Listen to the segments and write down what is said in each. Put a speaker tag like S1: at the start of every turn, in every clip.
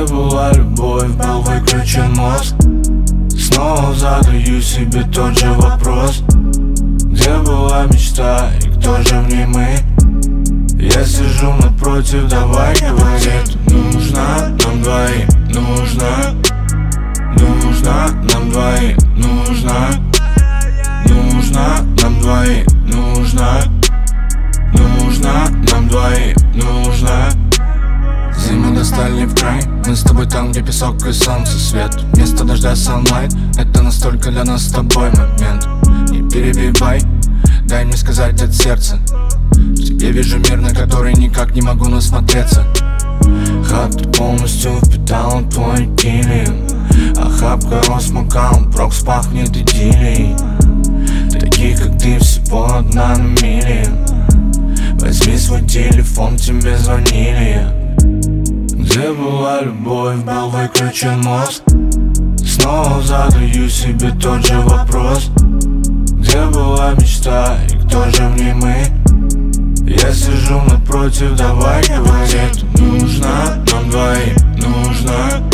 S1: Где была любовь, был выключен мозг. Снова задаю себе тот же вопрос. Где была мечта и кто же в ней мы? Я сижу напротив, давай говорить. Нужно нам двоим, нужно. Нужно нам двоим, нужно. Нужно нам двоим, нужно. Нужно нам двоим, нужно. Зимы достали в край. Мы с тобой там, где песок и солнце свет. Вместо дождя sunlight. Это настолько для нас с тобой момент. Не перебивай, дай мне сказать от сердца. В тебе вижу мир, на который никак не могу насмотреться. Хату полностью впитал твой килим. Охапка росмакал, прокс пахнет идиллией. Таких, как ты, всего одна на миллион. Возьми свой телефон, тебе звонили. Где была любовь, был выключен мозг. Снова задаю себе тот же вопрос. Где была мечта и кто же в ней мы? Я сижу напротив, давай говорить. Нужно нам двоим, нужно.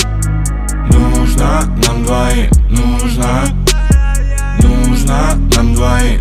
S1: Нужно нам двоим, нужно. Нужно нам двоим,